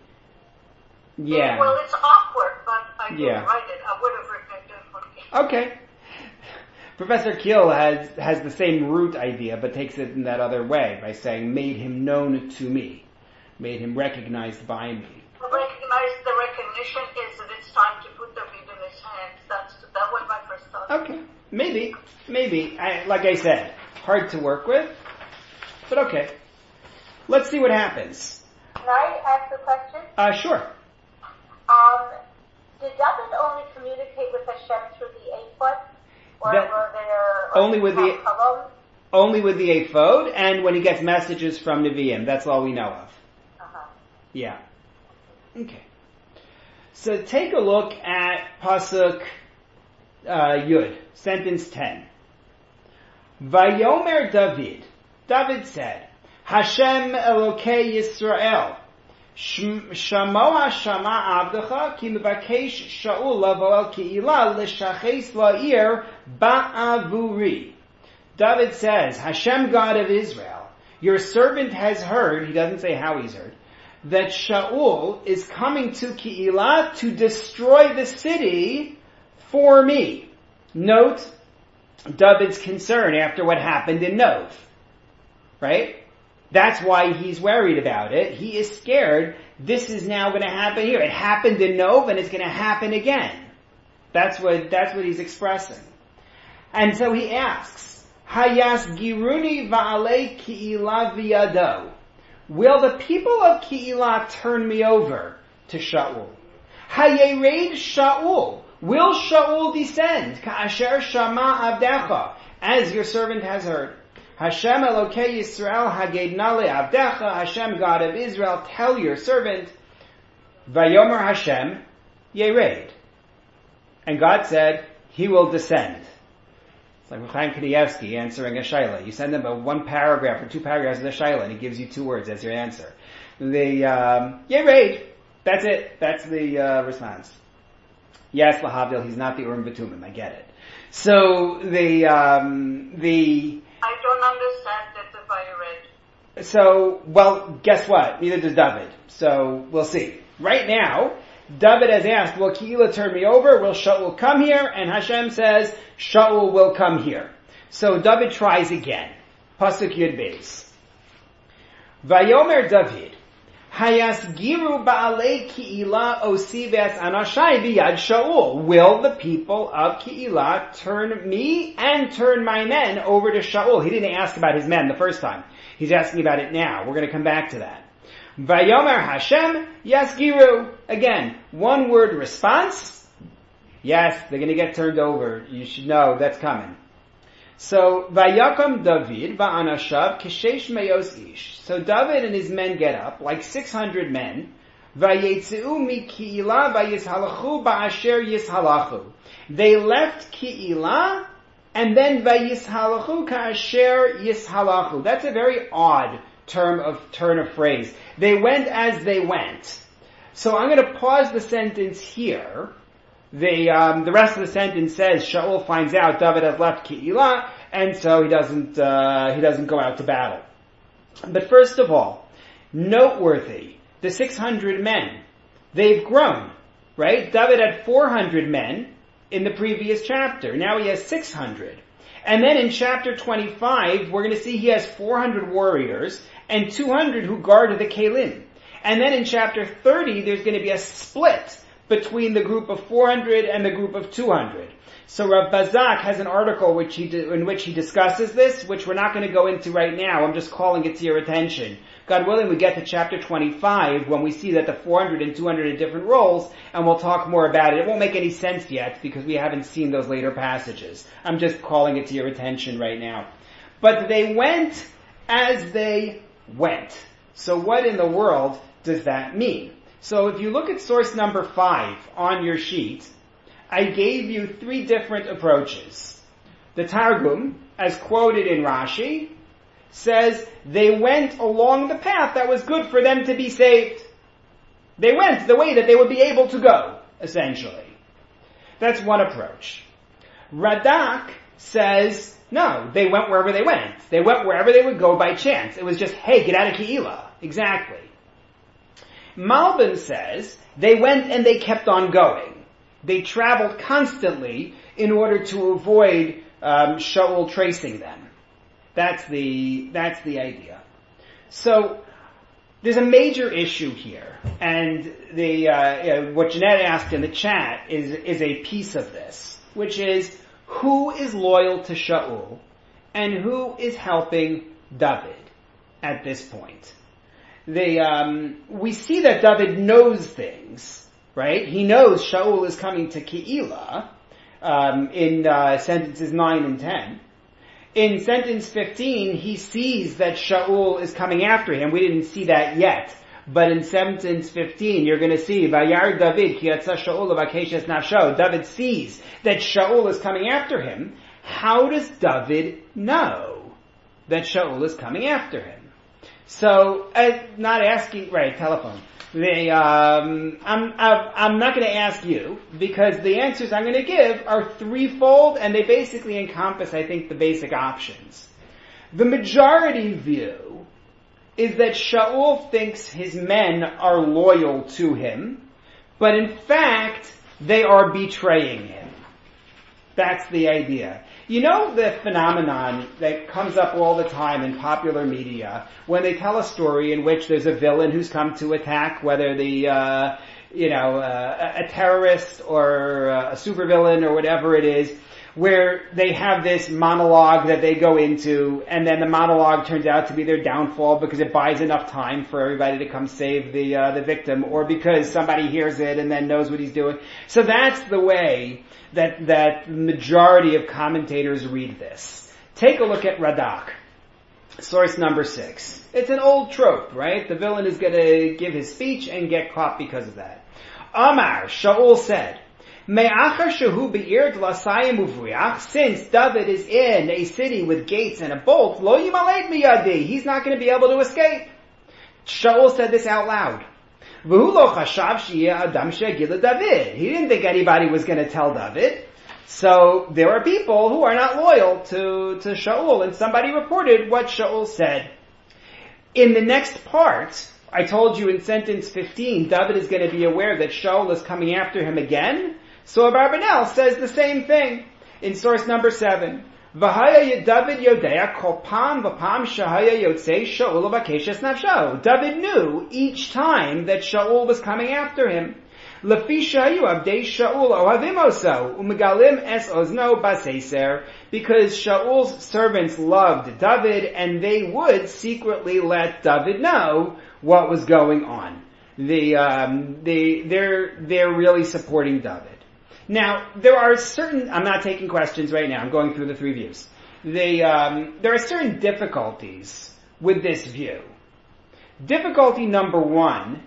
Yeah. Well, it's awkward, but I didn't yeah. write it. I would have written it differently. Okay. Professor Kiel has, has the same root idea, but takes it in that other way by saying, made him known to me. Made him recognized by me. Recognize the recognition is that it's time to put David in his hands. That's, that was my first thought. Okay. Maybe. Maybe. I, like I said, hard to work with. But okay. Let's see what happens. Can I ask a question? Uh, sure. Um, did David only communicate with Hashem through the ephod? Or That, were there... Or only with the... Hello? Only with the ephod, and when he gets messages from Nevi'im. That's all we know of. Uh-huh. Yeah. Okay. So take a look at Pasuk uh, Yud, sentence ten. Vayomer David. David said, Hashem Elokei Yisrael, Shamoa Shama Avdecha, Ki Mevakesh Shaul Lavo El Ke'ilah, L'Shaches La'ir Ba'avuri. David says, Hashem God of Israel, your servant has heard, he doesn't say how he's heard, that Shaul is coming to Ke'ilah to destroy the city for me. Note David's concern after what happened in Nov. Right? That's why he's worried about it. He is scared this is now going to happen here. It happened in Nov and it's going to happen again. That's what, that's what he's expressing. And so he asks, Hayas giruni va'alei Ke'ilah v'yado. Will the people of Ke'ilah turn me over to Shaul? Hayered Shaul. Will Shaul descend? Ka'asher shama avdecha. As your servant has heard. Hashem Elokei Yisrael Hagedna le'avdecha. Hashem God of Israel, tell your servant, Vayomer Hashem Yered. And God said, He will descend. It's like Chaim Kanievsky answering a shaila. You send him a one paragraph or two paragraphs of the shaila, and he gives you two words as your answer. The um, Yered. That's it. That's the uh, response. Yes, lahavdil. He's not the Urim V'Tumim. I get it. So the um, the. I don't understand that the Vayered. So well, guess what? Neither does David. So we'll see. Right now, David has asked, will Keilah turn me over? Will Shaul come here? And Hashem says, Shaul will come here. So David tries again. Pasuk Yud Beis. Vayomer David, Hayasgiru ba'alei Keilah osives anashai biyad Shaul. Will the people of Keilah turn me and turn my men over to Shaul? He didn't ask about his men the first time. He's asking about it now. We're going to come back to that. Vayomer Hashem Yasgiru. Again, one word response. Yes, they're going to get turned over. You should know that's coming. So, Vayakam David va'anashav kishesh meyos ish. So David and his men get up, like six hundred men. Vayetzi'u mi Keilah vayishalachu ba'asher yishalachu. They left Keilah, and then vayishalachu ka'asher yishalachu. That's a very odd term of turn of phrase. They went as they went. So I'm going to pause the sentence here. The um, the rest of the sentence says Shaul finds out David has left Keilah, and so he doesn't uh, he doesn't go out to battle. But first of all, noteworthy, the six hundred men, they've grown, right? David had four hundred men in the previous chapter. Now he has six hundred. And then in chapter twenty-five, we're going to see he has four hundred warriors and two hundred who guard the Kelim. And then in chapter thirty, there's going to be a split between the group of four hundred and the group of two hundred. So Rav Bazak has an article which he di- in which he discusses this, which we're not going to go into right now. I'm just calling it to your attention. God willing, we get to chapter twenty-five when we see that the four hundred and two hundred are different roles, and we'll talk more about it. It won't make any sense yet because we haven't seen those later passages. I'm just calling it to your attention right now. But they went as they went. So what in the world does that mean? So if you look at source number five on your sheet, I gave you three different approaches. The Targum, as quoted in Rashi, says they went along the path that was good for them to be saved. They went the way that they would be able to go, essentially. That's one approach. Radak says, no, they went wherever they went. They went wherever they would go by chance. It was just, hey, get out of Keilah. Exactly. Malbim says they went and they kept on going. They traveled constantly in order to avoid um, Shaul tracing them. That's the that's the idea. So there's a major issue here, and the uh, what Jeanette asked in the chat is is a piece of this, which is who is loyal to Shaul and who is helping David at this point. The um, we see that David knows things, right? He knows Shaul is coming to Keilah um, in uh, sentences nine and ten. In sentence fifteen, he sees that Shaul is coming after him. We didn't see that yet. But in sentence fifteen, you're going to see, Vayar David, ki yatsa Shaul v'akeshes nafsho. David sees that Shaul is coming after him. How does David know that Shaul is coming after him? So, uh, not asking, right, telephone. The, um, I'm, I'm not going to ask you because the answers I'm going to give are threefold and they basically encompass, I think, the basic options. The majority view is that Shaul thinks his men are loyal to him, but in fact, they are betraying him. That's the idea. You know the phenomenon that comes up all the time in popular media when they tell a story in which there's a villain who's come to attack, whether the, uh, you know, uh, a terrorist or a supervillain or whatever it is, where they have this monologue that they go into, and then the monologue turns out to be their downfall because it buys enough time for everybody to come save the uh, the victim, or because somebody hears it and then knows what he's doing. So that's the way that that majority of commentators read this. Take a look at Radak. Source number six. It's an old trope, right? The villain is going to give his speech and get caught because of that. Amar, Shaul said, Me'achar shehu be'ir d'lasayim uvriach, since David is in a city with gates and a bolt, lo yimaled miyadi, he's not going to be able to escape. Shaul said this out loud. V'hu lo chashav sheyeh adam she'yagid leDavid. He didn't think anybody was going to tell David. So there are people who are not loyal to, to Shaul, and somebody reported what Shaul said. In the next part, I told you in sentence fifteen, David is going to be aware that Shaul is coming after him again. So Abarbanel says the same thing in source number seven. V'haya David yodea kol pam v'pam shahaya yotzei Shaul v'akeshes nafsho. David knew each time that Shaul was coming after him. Lefi shayu abdei Shaul ohavim oso umegalim es ozno baseser, because Shaul's servants loved David and they would secretly let David know what was going on. The um, they they're they're really supporting David. Now there are certain. I'm not taking questions right now. I'm going through the three views. They um, there are certain difficulties with this view. Difficulty number one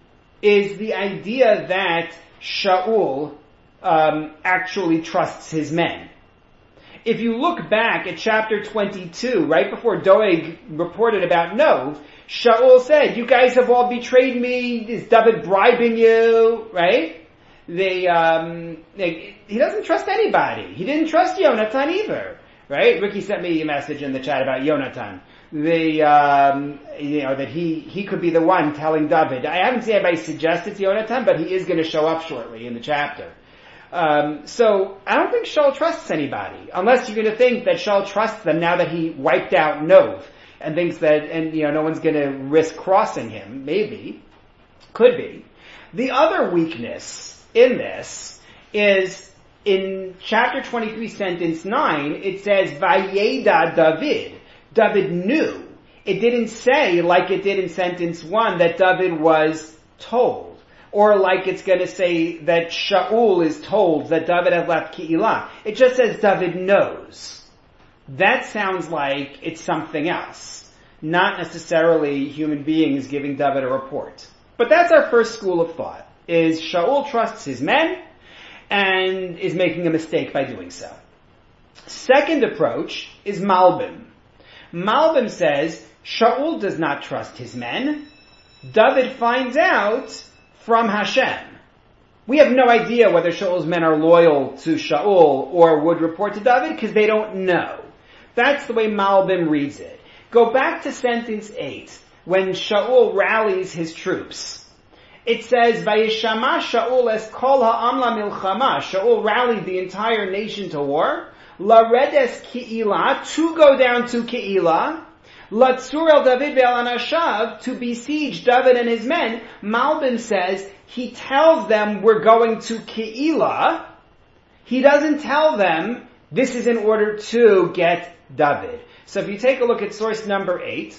is the idea that Shaul um, actually trusts his men. If you look back at chapter twenty-two, right before Doeg reported about Nov, Shaul said, "You guys have all betrayed me. Is David bribing you?" Right? They, um, they, he doesn't trust anybody. He didn't trust Yonatan either. Right? Ricky sent me a message in the chat about Yonatan. The, um, you know, that he, he could be the one telling David. I haven't seen anybody suggest it's Yonatan, but he is going to show up shortly in the chapter. Um, so I don't think Shaul trusts anybody, unless you're going to think that Shaul trusts them now that he wiped out Nov, and thinks that, and you know, no one's going to risk crossing him. Maybe, could be. The other weakness in this is in chapter twenty-three, sentence nine. It says Vayeda David. David knew. It didn't say, like it did in sentence one, that David was told. Or like it's going to say that Shaul is told that David has left Keilah. It just says David knows. That sounds like it's something else. Not necessarily human beings giving David a report. But that's our first school of thought, is Shaul trusts his men and is making a mistake by doing so. Second approach is Malbim. Malbim says, Shaul does not trust his men. David finds out from Hashem. We have no idea whether Shaul's men are loyal to Shaul or would report to David because they don't know. That's the way Malbim reads it. Go back to sentence eight, when Shaul rallies his troops. It says, Vayishama Shaul es kol ha'am la milchama. Shaul rallied the entire nation to war. Laredes Keilah, to go down to Keilah. Latzur el David ve'el anashav, to besiege David and his men. Malbim says, he tells them we're going to Keilah. He doesn't tell them this is in order to get David. So if you take a look at source number eight,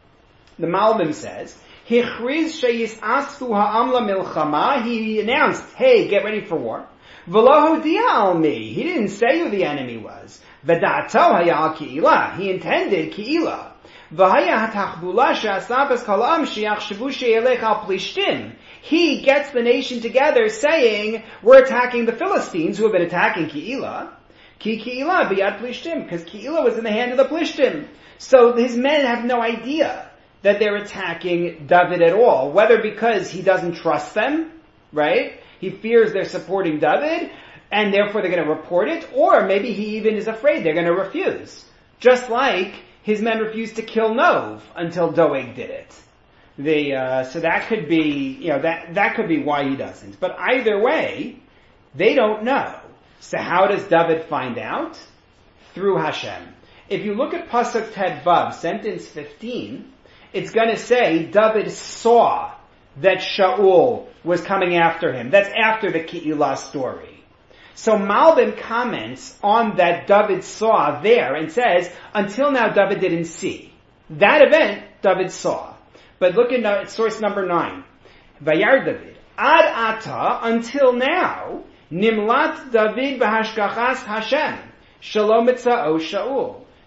the Malbim says, Hichriz sheyis'asfu ha'am la milchama, he announced, hey, get ready for war. V'lo hodia al mi, he didn't say who the enemy was. V'da'ato haya al Keilah, he intended Keilah. V'haya hatachbula she'asaf es kol am she'achshavu she'elech al plishtim. He gets the nation together saying, we're attacking the Philistines who have been attacking Keilah. Ki Keilah b'yad plishtim, because Keilah was in the hand of the plishtim. So his men have no idea that they're attacking David at all, whether because he doesn't trust them, right? He fears they're supporting David, and therefore they're going to report it, or maybe he even is afraid they're going to refuse. Just like his men refused to kill Nov until Doeg did it. The, uh, so that could be, you know, that, that could be why he doesn't. But either way, they don't know. So how does David find out? Through Hashem. If you look at Pasuk Tet Vav, sentence fifteen, it's going to say David saw that Shaul was coming after him. That's after the Keilah story. So Malbim comments on that David saw there and says, until now David didn't see. That event, David saw. But look at source number nine. Vayar David, ad ata, until now, nimlat David b'hashgachas Hashem, shalom mitza'o Shaul.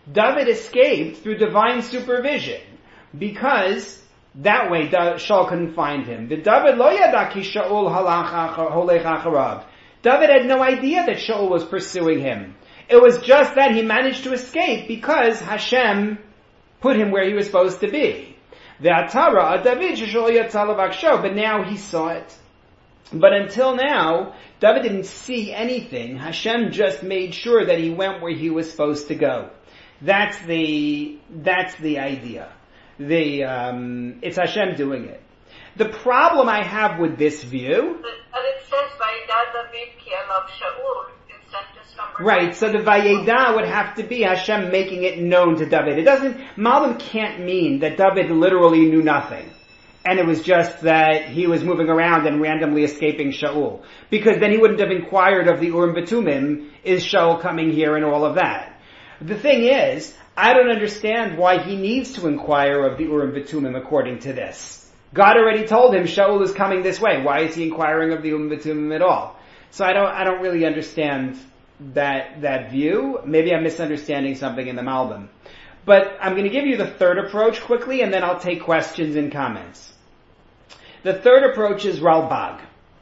David escaped through divine supervision because that way Shaul couldn't find him. The David lo yada ki Shaul holech acharav. David had no idea that Shaul was pursuing him. It was just that he managed to escape because Hashem put him where he was supposed to be. The Atara David Shaul yatzal v'aksho, but now he saw it. But until now, David didn't see anything. Hashem just made sure that he went where he was supposed to go. That's the that's the idea. The um, it's Hashem doing it. The problem I have with this view. But, but it says Vayeda David ki elav Shaul in sentence number. Right. So the Vayeda would have to be Hashem making it known to David. It doesn't. Malbim can't mean that David literally knew nothing, and it was just that he was moving around and randomly escaping Shaul, because then he wouldn't have inquired of the Urim V'Tumim, is Shaul coming here and all of that. The thing is, I don't understand why he needs to inquire of the Urim V'Tumim according to this. God already told him Shaul is coming this way. Why is he inquiring of the Urim V'Tumim at all? So I don't, I don't really understand that, that view. Maybe I'm misunderstanding something in the Malbim. But I'm going to give you the third approach quickly, and then I'll take questions and comments. The third approach is Ralbag.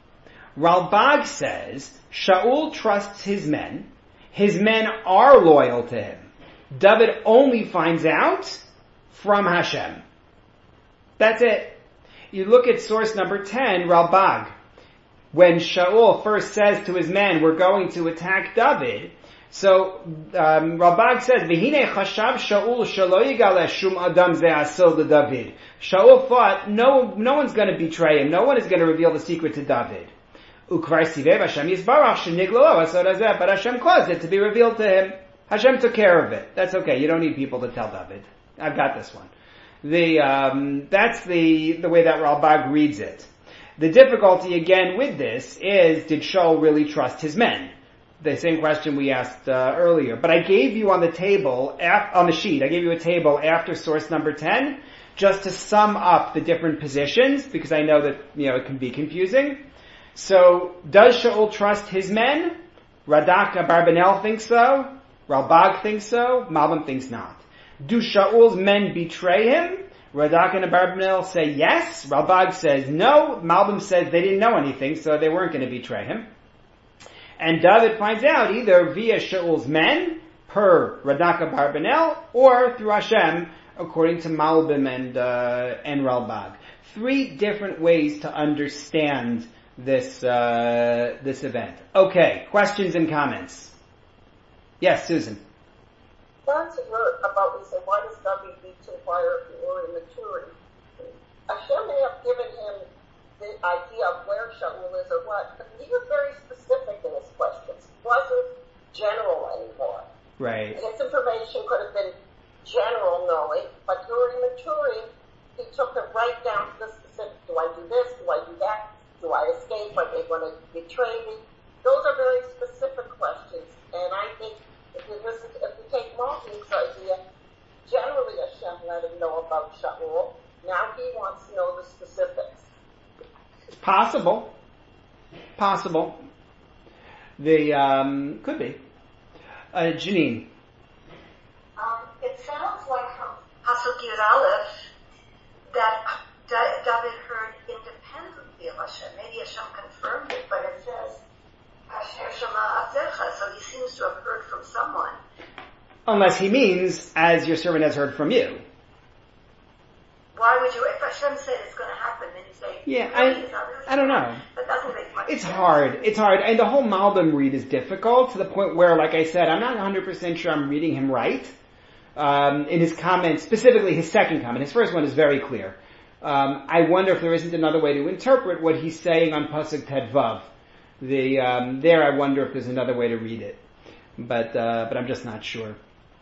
Ralbag says, Shaul trusts his men. His men are loyal to him. David only finds out from Hashem. That's it. You look at source number ten, Ralbag. When Shaul first says to his men, we're going to attack David, so um, Ralbag says, "V'hine chashav Shaul shelo yigale shum adam ze asol to David." Shaul thought, no, no one's going to betray him. No one is going to reveal the secret to David. Ukvar sivev Hashem yisbarach sheniglo asod hazeh, but Hashem caused it to be revealed to him. Hashem took care of it. That's okay. You don't need people to tell David. I've got this one. The um, that's the the way that Ralbag reads it. The difficulty again with this is, did Shaul really trust his men? The same question we asked uh, earlier. But I gave you on the table, af- on the sheet, I gave you a table after source number ten, just to sum up the different positions, because I know that, you know, it can be confusing. So, does Shaul trust his men? Radak Abarbanel thinks so. Ralbag thinks so. Malbim thinks not. Do Shaul's men betray him? Radak and Abarbanel say yes. Ralbag says no. Malbim says they didn't know anything, so they weren't going to betray him. And David finds out either via Shaul's men, per Radak Abarbanel, or through Hashem, according to Malbim and uh, and Ralbag. Three different ways to understand this uh, this event. Okay, questions and comments. Yes, Susan. That's a word about, we say, why does David need to inquire of the Urim and Turim? Hashem may have given him the idea of where Shaul is or what, but he was very specific in his questions. It wasn't general anymore. Right. His information could have been general knowing, but Urim and Turim, he took it right down to the specific. Do I do this? Do I do that? Do I escape? Are they going to betray me? Those are very specific questions, and I think if we listen, to, if we take Malbim's idea, generally Hashem let him know about Shaul. Now he wants to know the specifics. Possible. Possible. The, um, could be. Uh, Janine. Um, it sounds like from Pasuk Yud Aleph that Da- David heard independently of Hashem. Maybe Hashem confirmed it, but it says, Asher Shama Avdecha, so he seems to have heard from someone. Unless he means, as your servant has heard from you. Why would you, if Hashem said it's going to happen, then you say, Yeah, really, I, I don't know. That doesn't make much It's sense. hard. It's hard. And the whole Malbim read is difficult to the point where, like I said, I'm not one hundred percent sure I'm reading him right. Um, in his comments, specifically his second comment, his first one is very clear. Um, I wonder if there isn't another way to interpret what he's saying on Pasuk Tedvav. The, um, there I wonder if there's another way to read it. But, uh, but I'm just not sure.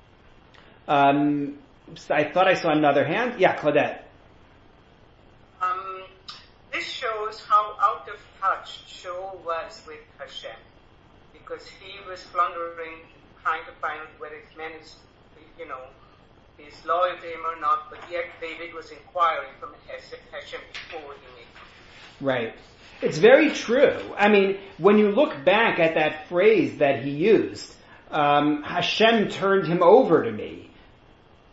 Um, so I thought I saw another hand. Yeah, Claudette. Um, this shows how out of touch Shaul was with Hashem, because he was floundering, trying to find whether his man is, you know, is loyal to him or not, but yet David was inquiring from Hashem before he made it. Right. It's very true. I mean, when you look back at that phrase that he used, um, Hashem turned him over to me.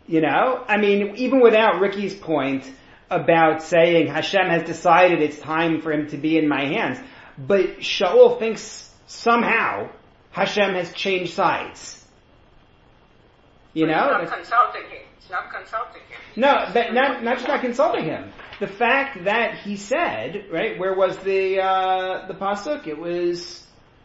You know? I mean, even without Ricky's point about saying Hashem has decided it's time for him to be in my hands, but Shaul thinks somehow Hashem has changed sides. You know? It's not consulting him. It's not consulting him. No, that, not, not just not consulting him. The fact that he said, right, where was the, uh, the pasuk? It was,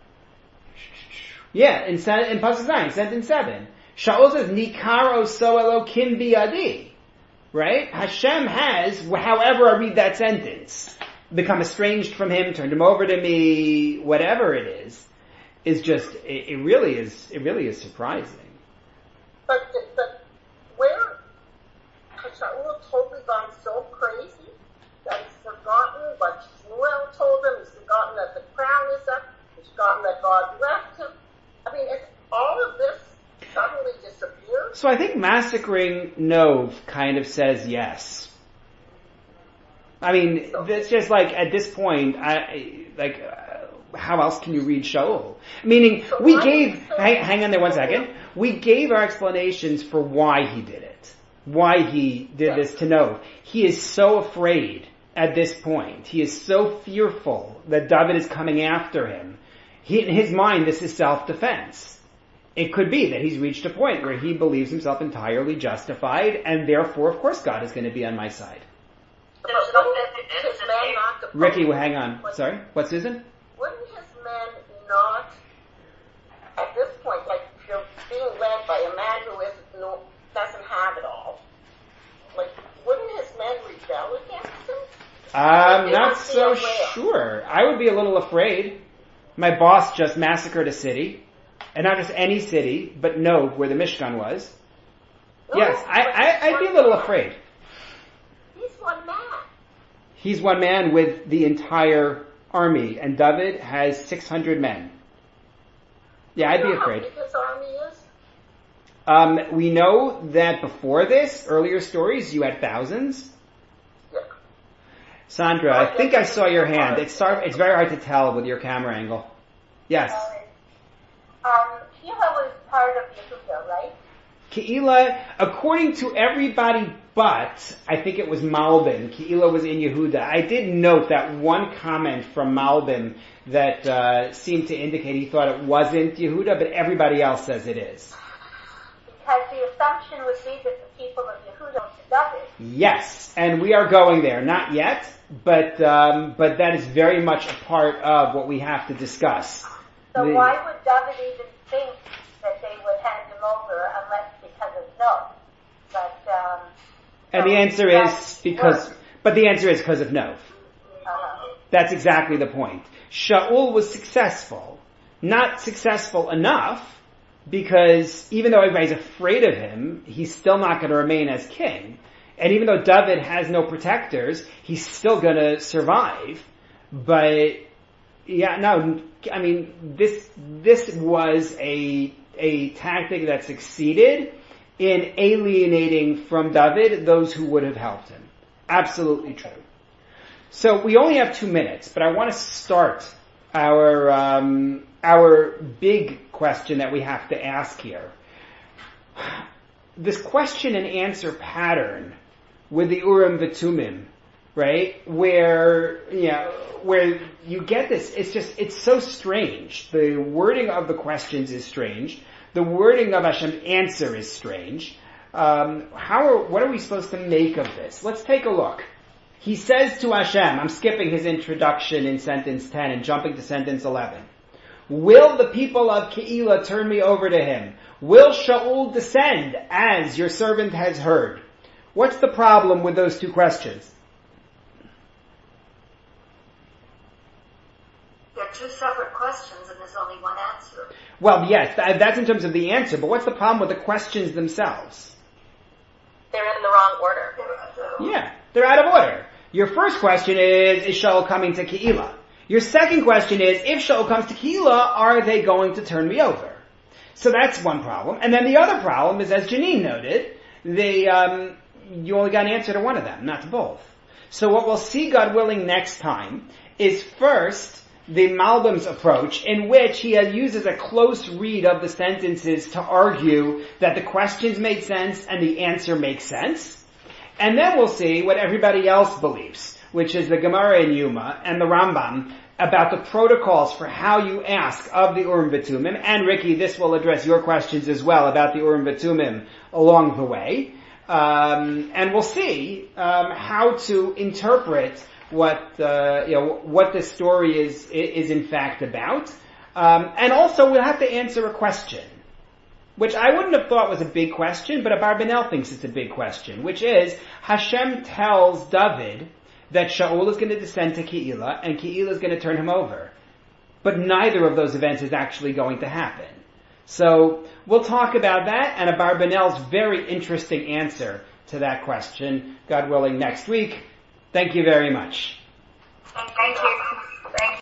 yeah, in, in pasuk nine, sentence seven. Shaul says, Nikaro so Elokim biadi. Right? Hashem has, however I read that sentence, become estranged from him, turned him over to me, whatever it is, is just, it, it really is, it really is surprising. But, but where has Shaul totally gone so crazy that he's forgotten what Shmuel told him, he's forgotten that the crown is up, he's forgotten that God left him. I mean, it's all of this suddenly disappears. So I think massacring Nov kind of says yes. I mean, so, it's just like, at this point, I, like, uh, how else can you read Shaul? Meaning, so we gave, hang, hang on there one second, we gave our explanations for why he did it. Why he did this to Nov. He is so afraid at this point. He is so fearful that David is coming after him. He, in his mind, this is self-defense. It could be that he's reached a point where he believes himself entirely justified, and therefore, of course, God is going to be on my side. Ricky, well, hang on. Sorry? What, Susan? Wouldn't his men not, at this point, like, you're being led by a man who is, no, doesn't have it all, like, wouldn't his men rebel against him? I'm not so sure. I would be a little afraid. My boss just massacred a city. And not just any city, but Nov, where the Mishkan was. No, yes, I, I, I'd be a little afraid. He's one man. He's one man with the entire army, and David has six hundred men. Yeah, I'd be afraid. How big his army is? Um, we know that before this, earlier stories, you had thousands. Yeah. Sandra, I think I saw your hand. It's, it's very hard to tell with your camera angle. Yes. Um, Keilah was part of Yehuda, right? Keilah, according to everybody but, I think it was Malbim, Keilah was in Yehuda. I did note that one comment from Malbim that uh, seemed to indicate he thought it wasn't Yehuda, but everybody else says it is. Because the assumption would be that the people of Yehuda went to David. Yes, and we are going there. Not yet, but um, but that is very much a part of what we have to discuss. So the, why would David even think that they would hand him over unless because of Nov? But um, and the answer is because, work. but the answer is because of Nov. Uh-huh. That's exactly the point. Shaul was successful, not successful enough, because even though everybody's afraid of him, he's still not going to remain as king. And even though David has no protectors, he's still going to survive. But yeah, no. I mean, this this was a a tactic that succeeded in alienating from David those who would have helped him. Absolutely true. So we only have two minutes, but I want to start our um, our big question that we have to ask here. This question and answer pattern with the Urim V'Tumim, right? Where you know, where you get this, it's just, it's so strange. The wording of the questions is strange. The wording of Hashem's answer is strange. Um, how are, what are we supposed to make of this? Let's take a look. He says to Hashem, I'm skipping his introduction in sentence ten and jumping to sentence eleven. Will the people of Keilah turn me over to him? Will Shaul descend as your servant has heard? What's the problem with those two questions? They're two separate questions and there's only one answer. Well, yes, that's in terms of the answer, but what's the problem with the questions themselves? They're in the wrong order. Yeah, they're out of order. Your first question is, is Shaul coming to Keilah? Your second question is, if Shaul comes to Keilah, are they going to turn me over? So that's one problem. And then the other problem is, as Janine noted, they, um, you only got an answer to one of them, not to both. So what we'll see, God willing, next time is first the Malbim's approach, in which he uses a close read of the sentences to argue that the questions make sense and the answer makes sense. And then we'll see what everybody else believes, which is the Gemara in Yuma and the Rambam, about the protocols for how you ask of the Urim V'Tumim. And Ricky, this will address your questions as well about the Urim V'Tumim along the way. Um, and we'll see um, how to interpret what uh, you know what this story is is in fact about. Um, and also we'll have to answer a question, which I wouldn't have thought was a big question, but Abarbanel thinks it's a big question, which is Hashem tells David that Shaul is going to descend to Keilah, and Keilah is going to turn him over. But neither of those events is actually going to happen. So, we'll talk about that, and Abarbanel's very interesting answer to that question, God willing, next week. Thank you very much. Thank you.